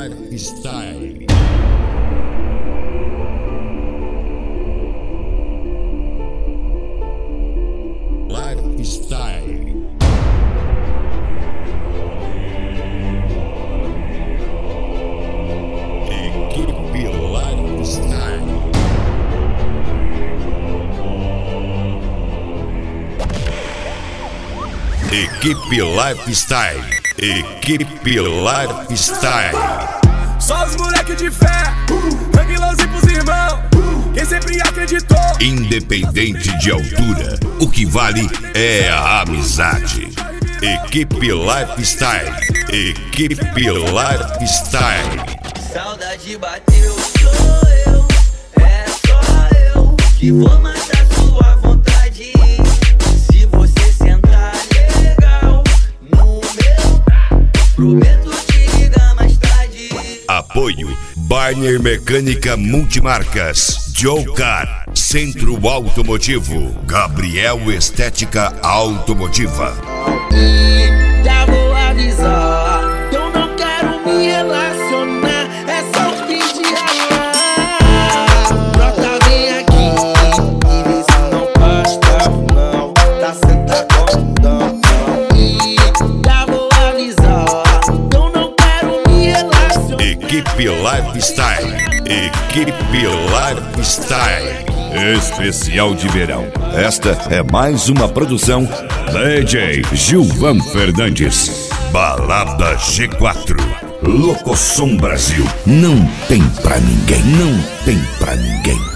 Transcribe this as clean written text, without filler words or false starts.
Lifestyle. Lifestyle. Equipe Lifestyle. Equipe Lifestyle. Equipe Lifestyle. Só os moleque de fé, Anguilãozinho pros irmãos, quem sempre acreditou. Independente de altura, o que vale é a amizade. Equipe Lifestyle. Equipe Lifestyle. Saudade bateu, sou eu, é só eu que vou matar sua vontade. Se você sentar legal no meu, prometo te ligar mais tarde. Apoio Barner Mecânica Multimarcas, Joe Car, Centro Automotivo, Gabriel Estética Automotiva. Já vou avisar, eu não quero me relacionar, é só um fim de brota, vem aqui e vê se não basta, não, tá sentadão. Já vou avisar, eu não quero me relacionar. Equipe Lifestyle. Equipe Lifestyle. Especial de verão. Esta é mais uma produção DJ Gilvan Fernandes. Balada G4. Locosom Brasil. Não tem pra ninguém. Não tem pra ninguém.